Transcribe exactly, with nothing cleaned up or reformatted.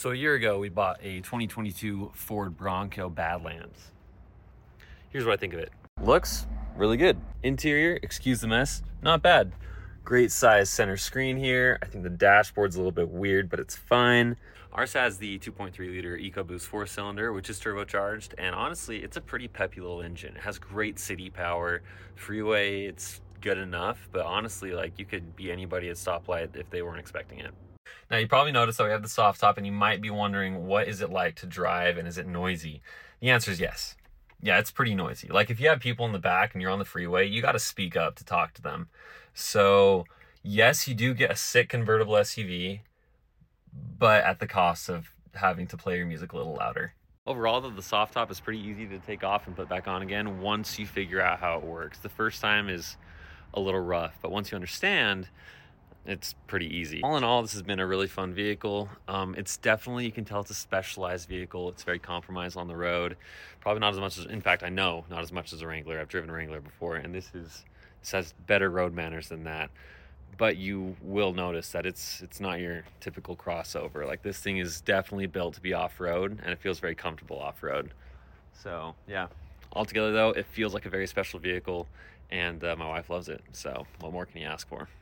So a year ago, we bought a twenty twenty-two Ford Bronco Badlands. Here's what I think of it. Looks really good. Interior, excuse the mess, not bad. Great size center screen here. I think the dashboard's a little bit weird, but it's fine. Ours has the two point three liter EcoBoost four cylinder, which is turbocharged. And honestly, it's a pretty peppy little engine. It has great city power. Freeway, it's good enough, but honestly, like, you could be anybody at stoplight if they weren't expecting it. Now, you probably noticed that we have the soft top, and you might be wondering, what is it like to drive, and is it noisy? The answer is yes. Yeah, it's pretty noisy. Like, if you have people in the back and you're on the freeway, you got to speak up to talk to them. So yes, you do get a sick convertible S U V, but at the cost of having to play your music a little louder. Overall, though, the soft top is pretty easy to take off and put back on again once you figure out how it works. The first time is a little rough, but once you understand, it's pretty easy. All in all, this has been a really fun vehicle. Um, it's definitely, you can tell it's a specialized vehicle. It's very compromised on the road. Probably not as much as, in fact, I know not as much as a Wrangler. I've driven a Wrangler before, and this is this has better road manners than that. But you will notice that it's it's not your typical crossover. Like, this thing is definitely built to be off-road, and it feels very comfortable off-road. So yeah, altogether though, it feels like a very special vehicle, and uh, my wife loves it. So what more can you ask for?